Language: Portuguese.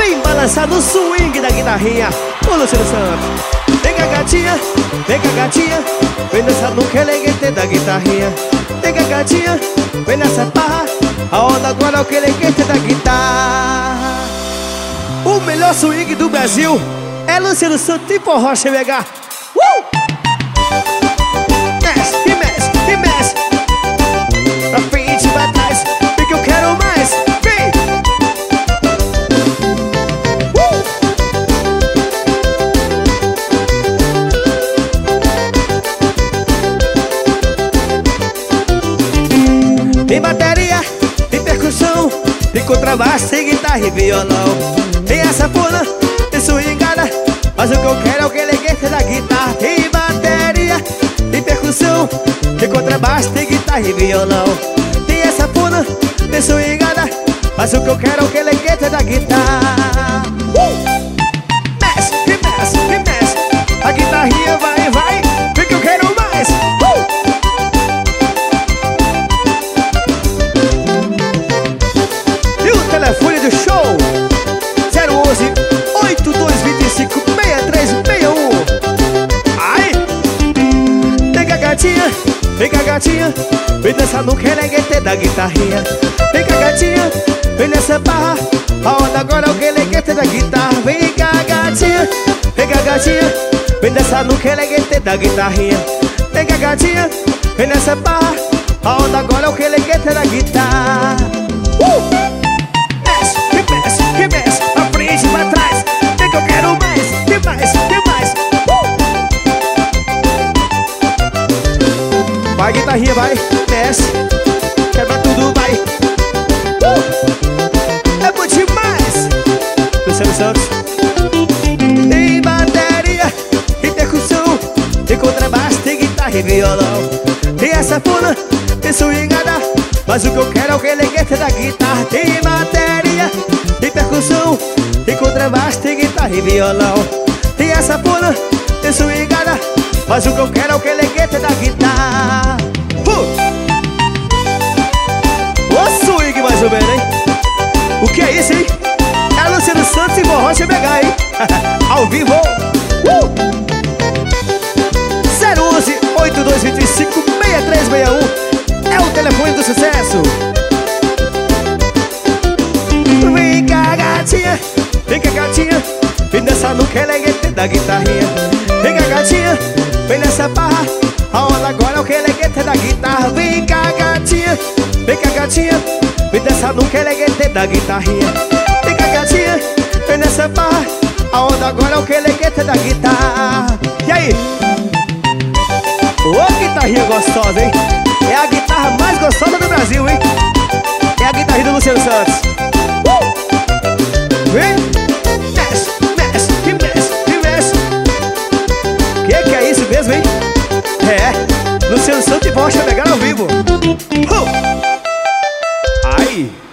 Vem balançar no swing da guitarrinha, ô Luciano Santos. Vem cá gatinha, vem dançar no queleguete da guitarrinha. Vem cá gatinha, vem nessa barra, a onda agora é o queleguete da guitarra. O melhor swing do Brasil é Luciano Santos e Forró CBH. Mexe, e mexe, e mexe, pra frente e pra trás, porque eu quero mais. Vem! Tem bateria, tem percussão, tem contrabaixo, tem guitarra e violão. Tem a sanfona, tem swingada, mas o que eu quero é o queleguete da guitarra. Tem bateria, tem percussão, tem contrabaixo, tem guitarra e violão. Tem a sanfona, tem swingada, mas o que eu quero é o queleguete da guitarra. Mexe, mexe, mexe, a guitarrinha vai, vai, porque eu quero mais. E o telefone do show 011-8225-6361. Ai! Vem cá gatinha, vem dançar no queleguete da guitarrinha. Vem cá gatinha, vem nessa barra, a onda agora é o queleguete da guitarra. Vem cá gatinha, vem dançar no queleguete da guitarrinha. Vem cá gatinha, vem nessa barra, a onda agora é o queleguete da guitarra. Mexe, mexe, mexe, pra frente e pra trás, vem que eu quero mais, tem mais, tem mais. Vai guitarrinha, vai, mexe, quebra tudo, vai. É bom demais. Luciano Santos. Tem bateria, tem percussão, tem contrabaixo, tem guitarra e violão. Tem a sanfona, tem swingada, mas o que eu quero é o queleguete da guitarra. Tem bateria, tem percussão, tem contrabaixo, tem guitarra e violão. Tem a sanfona, tem swingada, mas o que eu quero é o queleguete da guitarra. Ô swing mais ou menos, hein? O que é isso, hein? É Luciano Santos e Forró CBH, hein? Ao vivo. 011-8225-6361 é o telefone do sucesso. Vem cá gatinha, vem dançar no queleguete da guitarrinha. Vem cá gatinha, vem nessa barra, a onda agora é o queleguete da guitarra. Vem cá gatinha, vem dançar no queleguete da guitarrinha. Vem cá gatinha, vem nessa barra, a onda agora é o queleguete da guitarra. E aí? Ô guitarrinha gostosa, hein? É a guitarra mais gostosa do Brasil, hein? É a guitarrinha do Luciano Santos. Vem, mexe, mexe, mexe, mexe. Que é isso mesmo, hein? É, Luciano Santos e Forró CBH ao vivo. Ai!